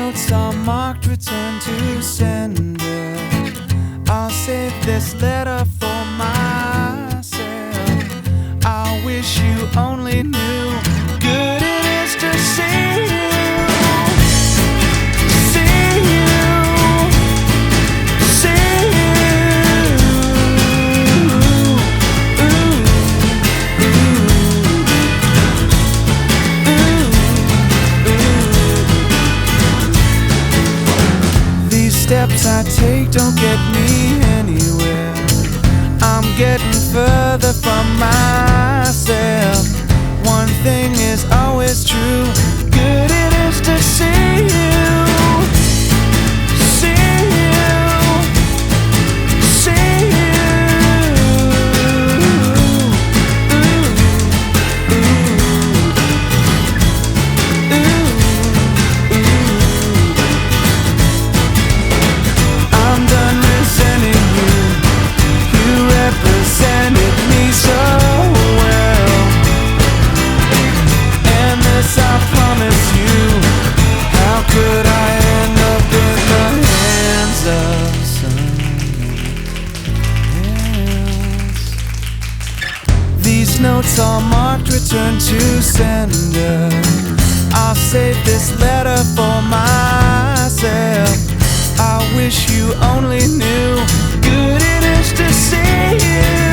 notes are marked return to sender. I'll save this letter for myself. I wish you only knew good it is to see you. See you. See you. These steps I take don't get me anywhere. I'm getting further from myself. One thing is always true, good it is to see you. See you. See you. I'm done resenting you. You represented me so well, and this I promise you. How could I end up in the hands of someone else? These notes are marked return to sender. I'll save this letter for myself. I wish you only knew good it is to see you.